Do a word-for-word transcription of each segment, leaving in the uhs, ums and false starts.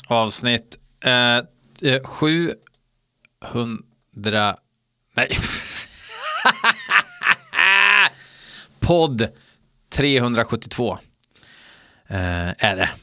avsnitt eh, sjuhundra nej podd trehundrasjuttiotvå eh, är det.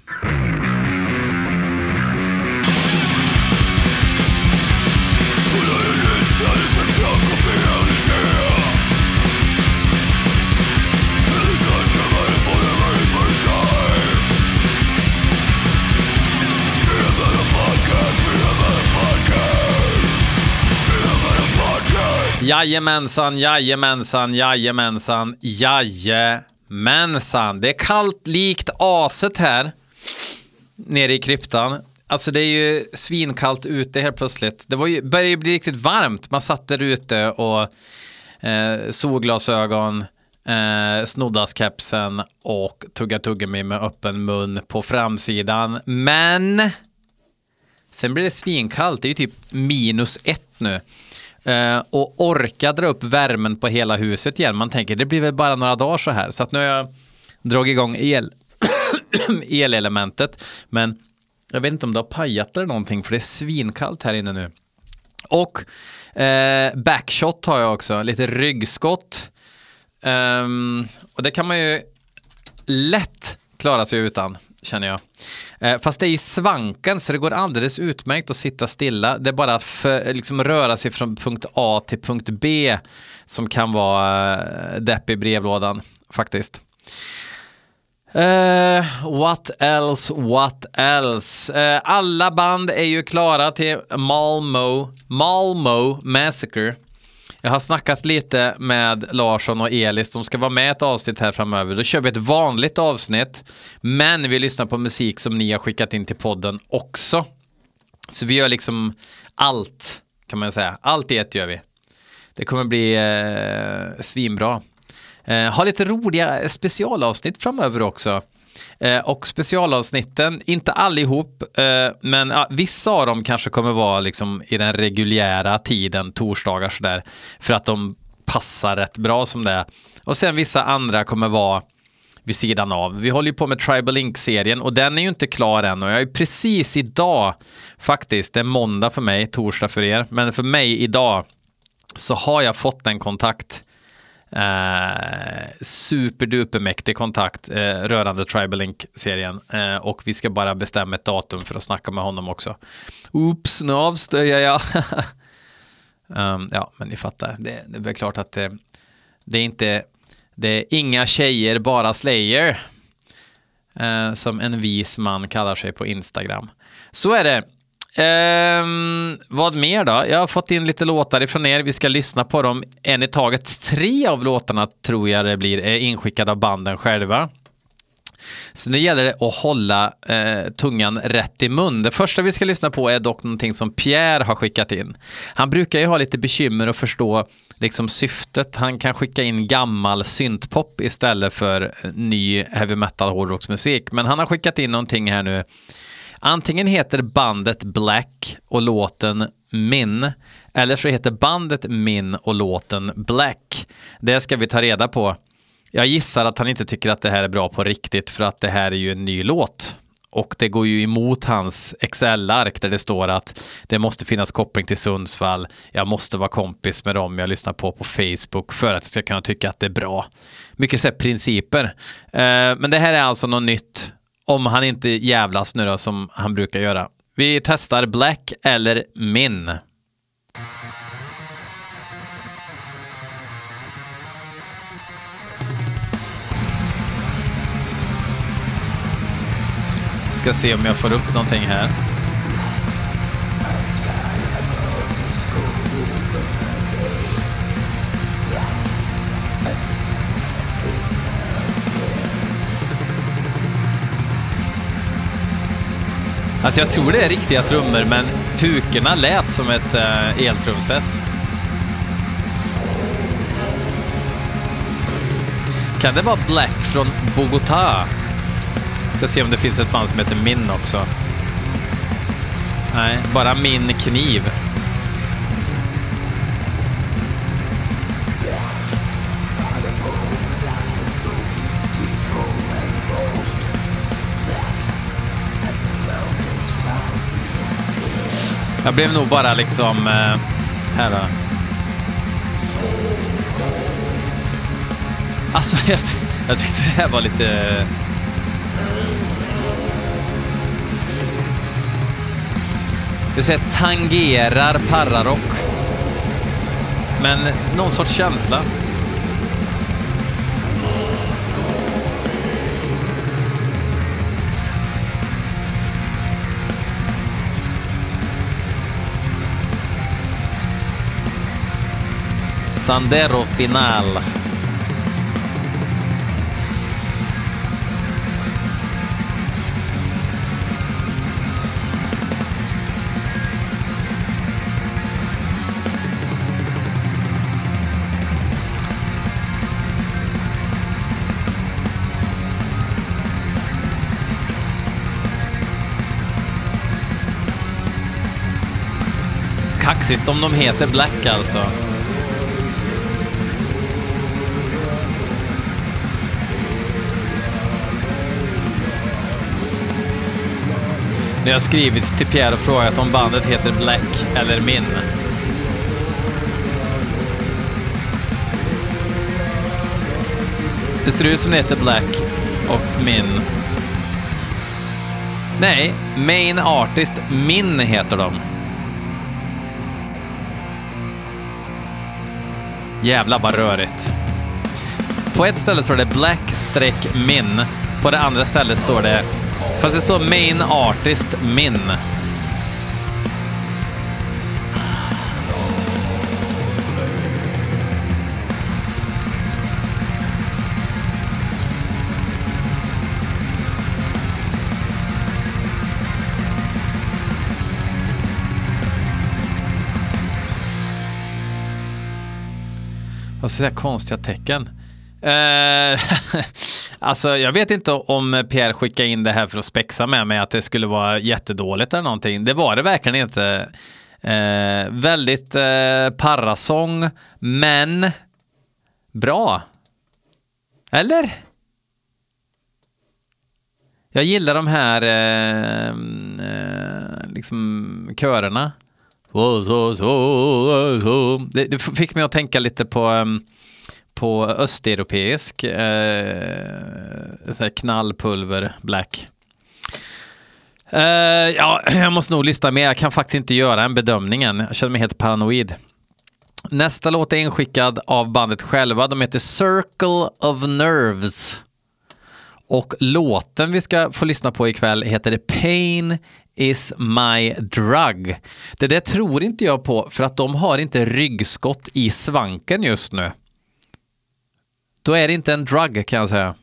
Jajamensan, jajamensan, jajamensan, jajamensan. Det är kallt likt aset här nere i kryptan. Alltså det är ju svinkallt ute helt plötsligt. Det var ju, började ju bli riktigt varmt. Man satt där ute och eh, solglasögon, eh, snoddaskepsen och tugga tuggummi med öppen mun på framsidan. Men sen blir det svinkallt. Det är ju typ minus ett nu. Uh, och orka dra upp värmen på hela huset igen. Man tänker, det blir väl bara några dagar så här. Så att nu har jag dragit igång el elelementet. Men jag vet inte om det har pajat eller någonting, för det är svinkallt här inne nu. Och uh, backshot har jag också. Lite ryggskott. Um, och det kan man ju lätt klara sig utan, känner jag. Eh, fast det är i svanken, så det går alldeles utmärkt att sitta stilla. Det är bara att för, liksom röra sig från punkt A till punkt B som kan vara eh, depp i brevlådan, faktiskt. Eh, what else, what else? Eh, alla band är ju klara till Malmö, Malmö Massacre. Jag har snackat lite med Larsson och Elis. De ska vara med ett avsnitt här framöver. Då kör vi ett vanligt avsnitt. Men vi lyssnar på musik som ni har skickat in till podden också. Så vi gör liksom allt, kan man säga. Allt i ett gör vi. Det kommer bli eh, svinbra. Eh, ha lite roliga specialavsnitt framöver också. Eh, och specialavsnitten, inte allihop, eh, men ja, vissa av dem kanske kommer vara liksom i den reguljära tiden, torsdagar sådär, för att de passar rätt bra som det är. Och sen vissa andra kommer vara vid sidan av. Vi håller ju på med Tribal Inc-serien och den är ju inte klar än. Och jag är precis idag, faktiskt, det är måndag för mig, torsdag för er, men för mig idag så har jag fått en kontakt. Uh, superdupermäktig kontakt uh, rörande Tribal Inc-serien uh, och vi ska bara bestämma ett datum för att snacka med honom också. Oops, nu avstöjar jag. um, ja, men ni fattar. Det, det är väl klart att det, det är inte det är inga tjejer, bara Slayer, uh, som en vis man kallar sig på Instagram. Så är det. Um, vad mer då? Jag har fått in lite låtar ifrån er. Vi ska lyssna på dem en i taget. Tre av låtarna tror jag det blir är inskickade av banden själva. Så nu gäller det att hålla eh, tungan rätt i mun. Det första vi ska lyssna på är dock någonting som Pierre har skickat in. Han brukar ju ha lite bekymmer att förstå liksom syftet. Han kan skicka in gammal syntpop istället för ny heavy metal hårdrocksmusik. Men han har skickat in någonting här nu. Antingen heter bandet Black och låten Min, eller så heter bandet Min och låten Black. Det ska vi ta reda på. Jag gissar att han inte tycker att det här är bra på riktigt, för att det här är ju en ny låt. Och det går ju emot hans Excel-ark där det står att det måste finnas koppling till Sundsvall. Jag måste vara kompis med dem jag lyssnar på på Facebook för att jag ska kunna tycka att det är bra. Mycket så här principer. Eh, men det här är alltså något nytt. Om han inte jävlas nu då, som han brukar göra. Vi testar Black eller Min. Ska se om jag får upp någonting här. Alltså jag tror det är riktiga trummor, men pukorna lät som ett uh, eltrumset. Kan det vara Black från Bogotá? Ska se om det finns ett band som heter Min också. Nej, bara Min kniv. Jag blev nog bara liksom... Eh, här då. Alltså, jag, jag tyckte det här var lite... Det säger tangerar pararock. Men någon sorts känsla. Sandero Final. Kaxigt om de heter Black alltså. Jag har skrivit till Pierre och frågat om bandet heter Black eller Min. Det ser ut som det heter Black och Min. Nej, Main Artist Min heter de. Jävla vad rörigt. På ett ställe står det Black-Min. På det andra stället står det... Fast det står Main Artist Min. Vad ska jag säga, konstiga tecken. Eh, alltså jag vet inte om Pierre skickade in det här för att spexa med mig att det skulle vara jättedåligt eller någonting. Det var det verkligen inte. Eh, väldigt eh, parasång, men bra. Eller? Jag gillar de här eh, eh, liksom körerna. Det, det fick mig att tänka lite på på östeuropeisk eh, så här knallpulver black. Eh, ja, jag måste nog lyssna mer. Jag kan faktiskt inte göra en bedömning än. Jag känner mig helt paranoid. Nästa låt är inskickad av bandet själva. De heter Circle of Nerves. Och låten vi ska få lyssna på ikväll heter Pain is my drug. Det där tror inte jag på, för att de har inte ryggskott i svanken just nu. Då är det inte en drug, kan jag säga.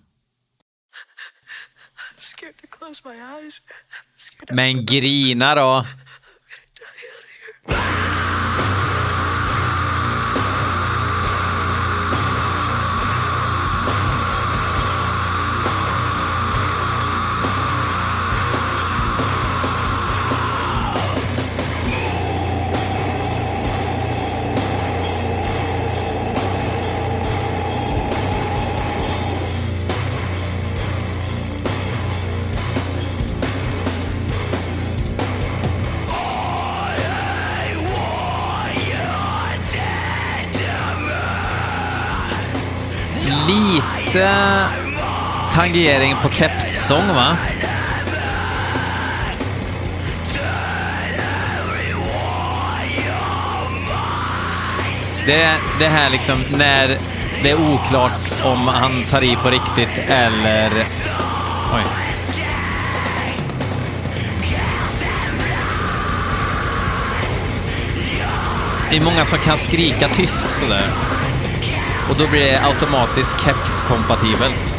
Men grina då. Lite tangering på kepssång, va? Det, det här liksom när det är oklart om han tar i på riktigt eller... Oj. Det är många som kan skrika tyst sådär. Och då blir det automatiskt keps-kompatibelt.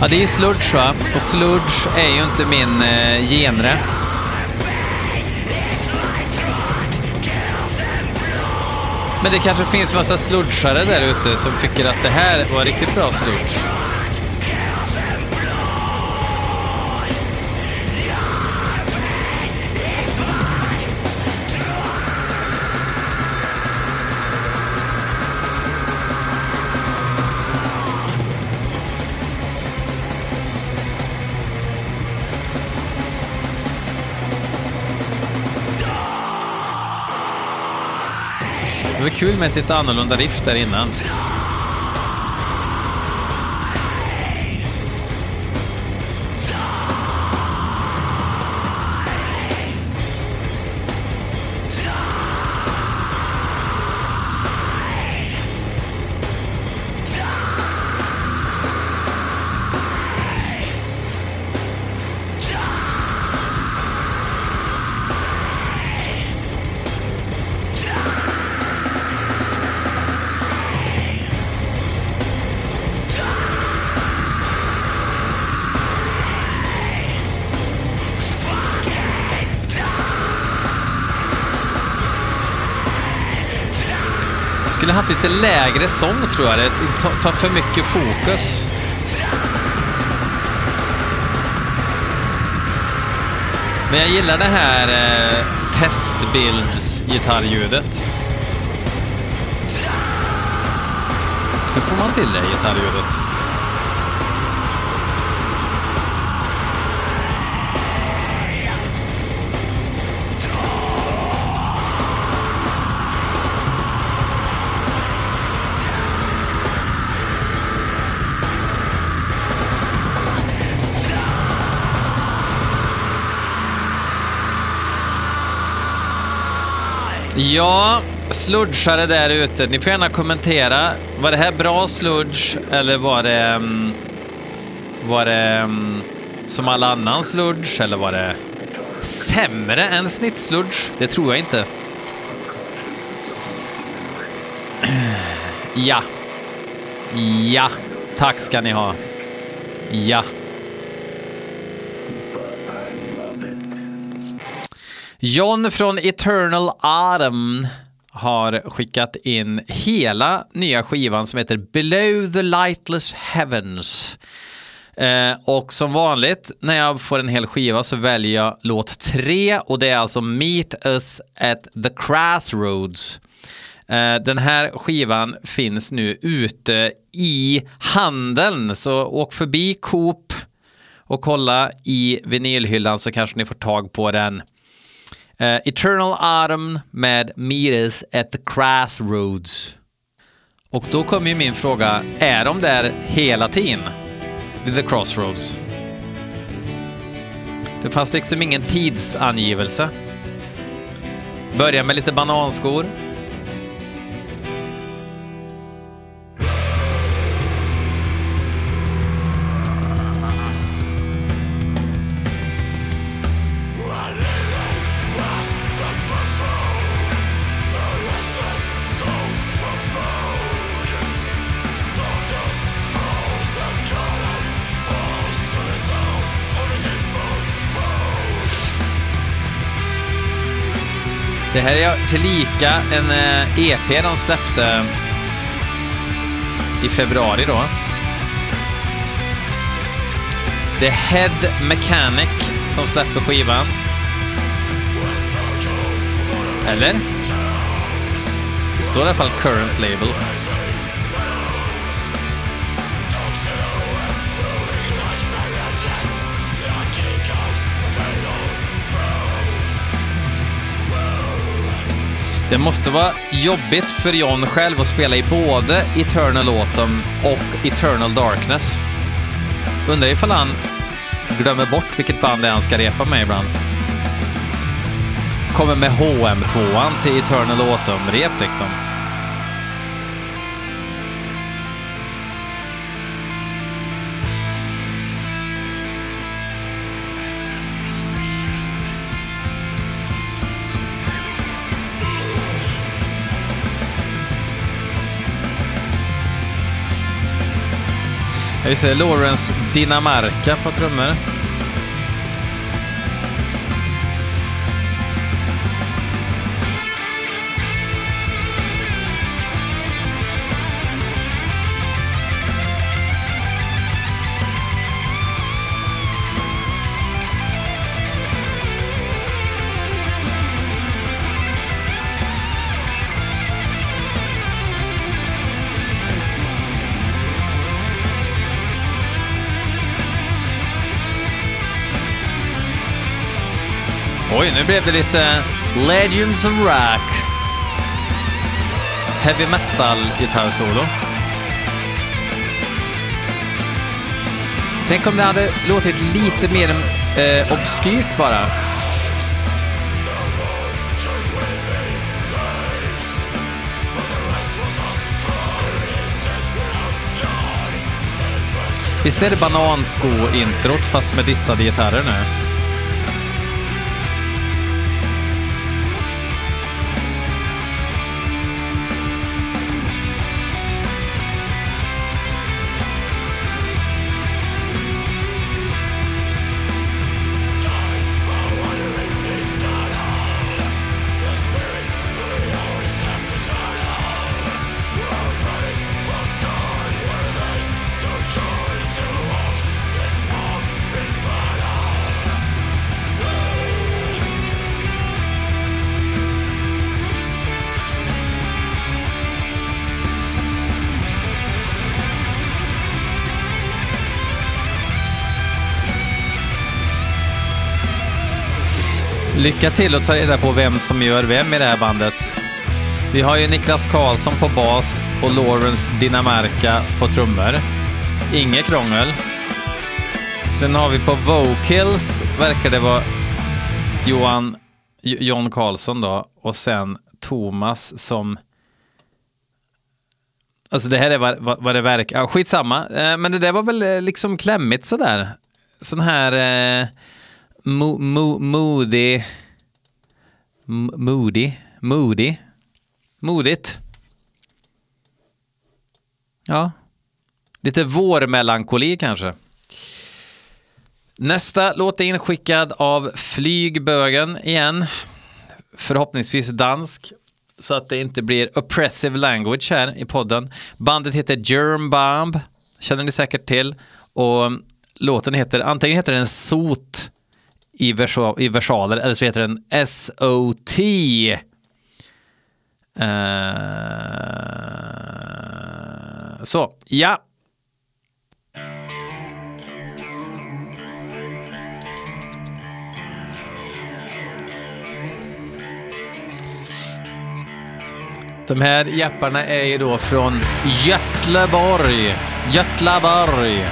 Ja, det är ju sludge, va? Och sludge är ju inte min eh, genre. Men det kanske finns massa sludgeare där ute som tycker att det här var riktigt bra sludge. Det var kul med ett lite annorlunda riff där innan. Skulle haft lite lägre sång, tror jag. Det tar för mycket fokus. Men jag gillar det här eh, testbilds-gitarrljudet. Hur får man till det gitarrljudet? Ja, sludgeare där ute. Ni får gärna kommentera. Var det här bra sludge eller var det um, var det um, som alla annan sludge eller var det sämre än snittsludge? Det tror jag inte. Ja. Ja. Tack ska ni ha. Ja. John från Eternal Autumn har skickat in hela nya skivan som heter Below the Lightless Heavens. Eh, och som vanligt när jag får en hel skiva så väljer jag låt tre och det är alltså Meet Us at the Crossroads. Eh, den här skivan finns nu ute i handeln, så åk förbi Coop och kolla i vinylhyllan så kanske ni får tag på den. Uh, Eternal Autumn med Meet Us at the Crossroads. Och då kommer ju min fråga, är de där hela tiden vid the Crossroads? Det fanns liksom ingen tidsangivelse. Börja med lite bananskor. Det här är tillika en E P de släppte i februari då. Det är Head Mechanic som släpper skivan. Eller? Det står i alla fall Current Label. Det måste vara jobbigt för John själv att spela i både Eternal Autumn och Eternal Darkness. Undrar ifall han glömmer bort vilket band det är han ska repa med ibland. Kommer med H M tvåan till Eternal Autumn-rep liksom. Jag ser Lawrence Dinamarca på trummor. Oj, nu blev det lite Legends of Rock. Heavy metal gitarrsolo. Tänk om det hade låtit lite mer eh, obskyrt bara. Visst är det banansko-introt fast med dissade gitarrer nu? Lycka till att ta reda på vem som gör vem i det här bandet. Vi har ju Niklas Karlsson på bas och Lawrence Dinamarca på trummor. Inget krångel. Sen har vi på vocals, verkar det vara Johan John Karlsson då. Och sen Thomas som... Alltså det här är vad, vad, vad det verkar... Ja, skitsamma. Eh, men det där var väl liksom klämmigt sådär. Sån här... Eh, Mo, mo, moody moody moody modigt. Ja, lite vårmelankoli kanske. Nästa låt är inskickad av Flygbögen igen, förhoppningsvis dansk, så att det inte blir oppressive language här i podden. Bandet heter Germ Bomb, känner ni säkert till, och låten heter, antingen heter den Sot i, versa, i versaler eller så heter den S O T. Uh, så, ja. De här japparna är ju då från Götleborg. Götlaborg.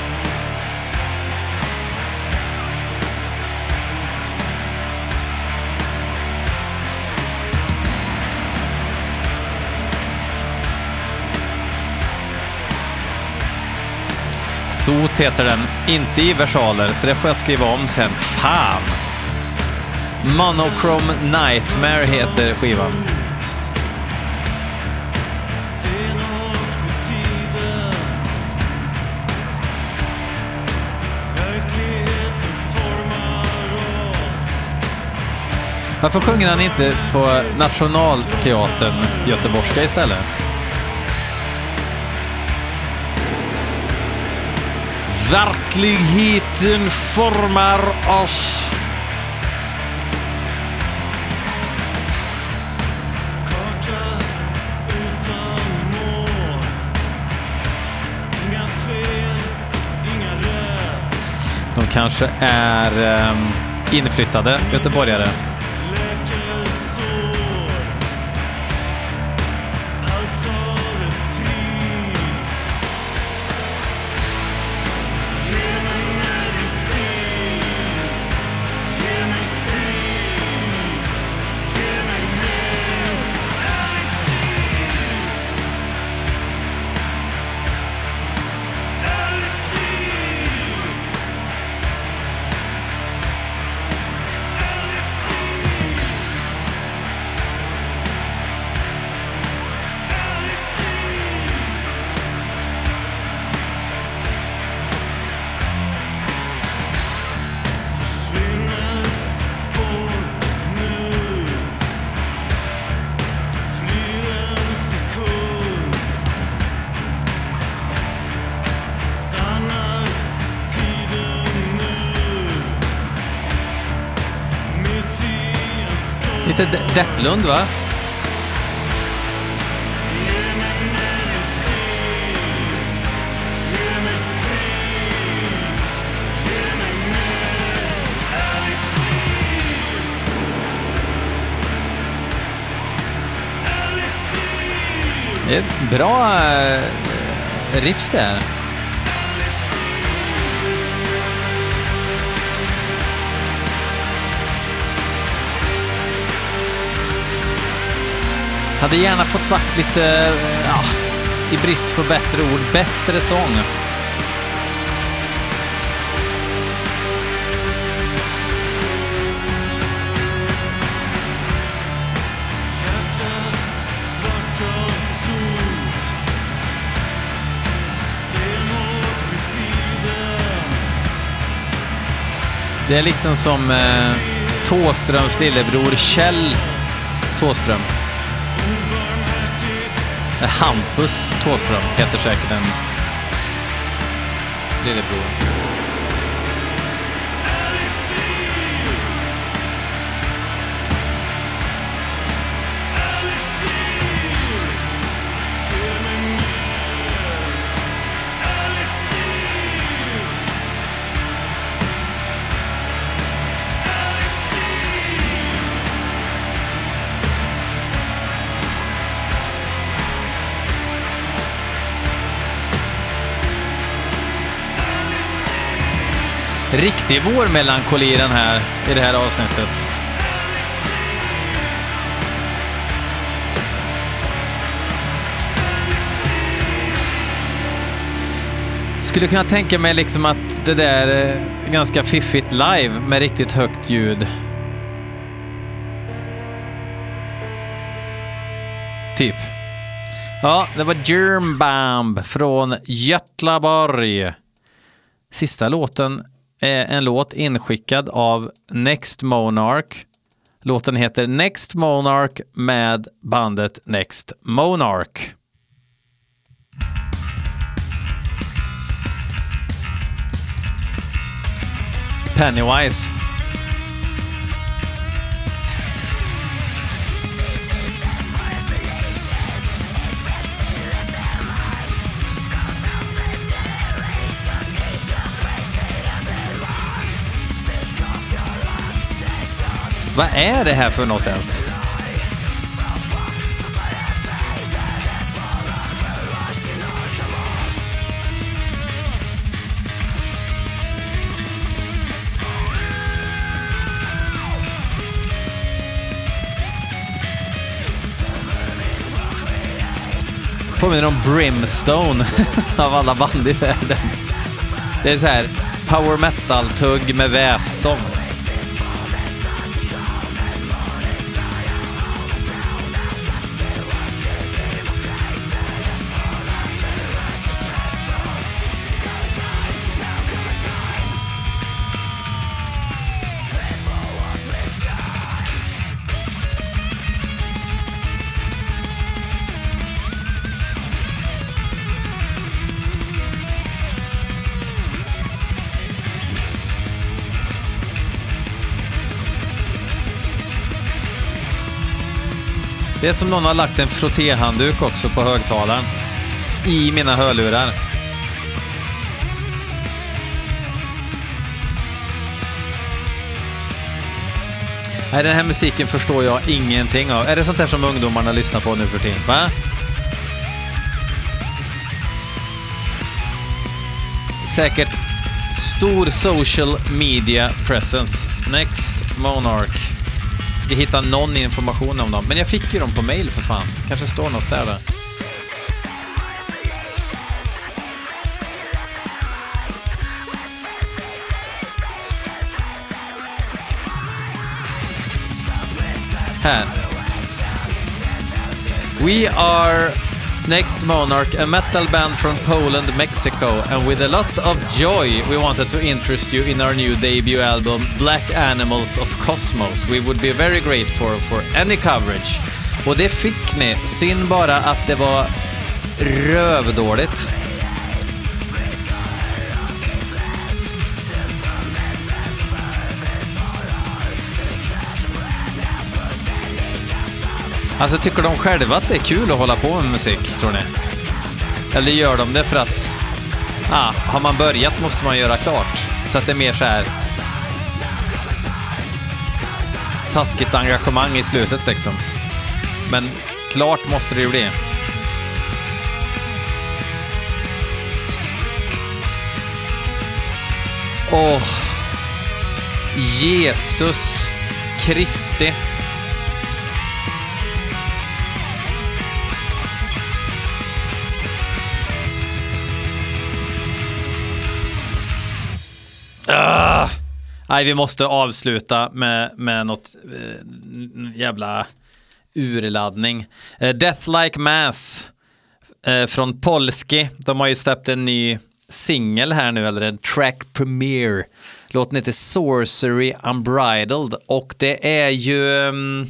Sot heter den, inte i versaler, så det får jag skriva om sen. Fan! Monochrome Nightmare heter skivan. Varför sjunger han inte på Nationalteatern Göteborgska istället? Verkligheten formar oss. Karta utan mål. Inga fel, inga rätt. De kanske är um, inflyttade göteborgare. Lite De- Depplund, va? Det är ett bra äh, riff där. Hade gärna fått varit lite, ja, i brist på bättre ord, bättre sång. Det är liksom som eh, Thåströms lillebror Kjell Thåström. Hampus Thåström heter säkert en lillebror. Riktig vårmelankoli den här, i det här avsnittet. Skulle kunna tänka mig liksom att det där är ganska fiffigt live med riktigt högt ljud. Typ. Ja, det var Germbomb från Götlaborg. Sista låten är en låt inskickad av Next Monarch. Låten heter Next Monarch med bandet Next Monarch. Pennywise. Vad är det här för något ens? Påminner om Brimstone av alla band i världen. Det är så här power metal-tugg med vässång. Det är som någon har lagt en frottéhandduk också på högtalaren i mina hörlurar. Nej, den här musiken förstår jag ingenting av. Är det sånt här som ungdomarna lyssnar på nu för tiden, va? Säkert stor social media presence. Next Monarch. Jag hittade någon information om dem. Men jag fick ju dem på mail för fan. Kanske står något där. där. Här. We are Next Monarch, a metal band from Poland, Mexico, and with a lot of joy we wanted to interest you in our new debut album Black Animals of Cosmos. We would be very grateful for any coverage. Och det fick ni, synd bara att det var rövdåligt. Alltså, tycker de själva att det är kul att hålla på med musik, tror ni? Eller gör de det för att ah, har man börjat måste man göra klart? Så att det är mer så här taskigt engagemang i slutet liksom. Men klart måste det ju bli. Åh, oh, Jesus Kristi. Ah! Nej, vi måste avsluta med, med något eh, jävla urladdning. Eh, Death Like Mass eh, från Polski. De har ju släppt en ny singel här nu, eller en track premiere. Låten heter Sorcery Unbridled och det är ju um,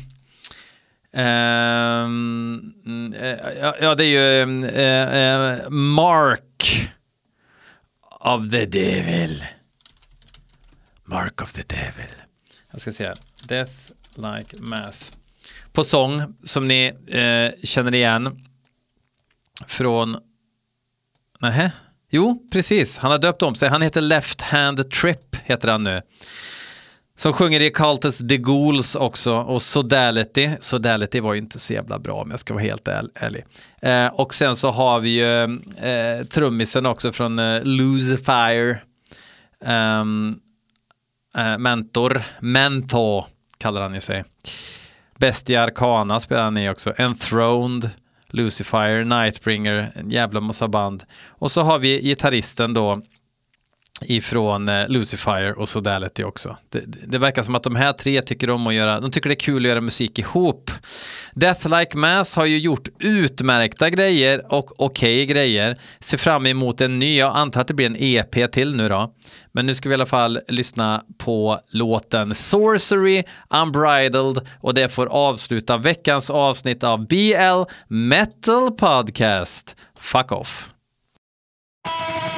um, uh, ja, det är ju um, uh, uh, Mark of the Devil. Mark of the Devil. Jag ska se. Death Like Mass. På sång som ni uh, känner igen från nähä. Jo, precis. Han har döpt om sig. Han heter Left Hand Trip, heter han nu. Som sjunger i Cultus The Ghouls också. Och Sodality. Sodality var ju inte så jävla bra, om jag ska vara helt ärlig. Eh, och sen så har vi ju eh, trummisen också från eh, Lucifer. Um, eh, mentor. Mentor kallar han ju sig. Bestia Arcana spelar han i också. Enthroned. Lucifer, Nightbringer, en jävla massa band. Och så har vi gitarristen då ifrån eh, Lucifer och Sodality också. Det, det verkar som att de här tre tycker om att göra, de tycker det är kul att göra musik ihop. Death Like Mass har ju gjort utmärkta grejer och okej grejer. Ser fram emot en ny, jag antar att det blir en E P till nu då. Men nu ska vi i alla fall lyssna på låten Sorcery Unbridled och det får avsluta veckans avsnitt av B L Metal Podcast. Fuck off.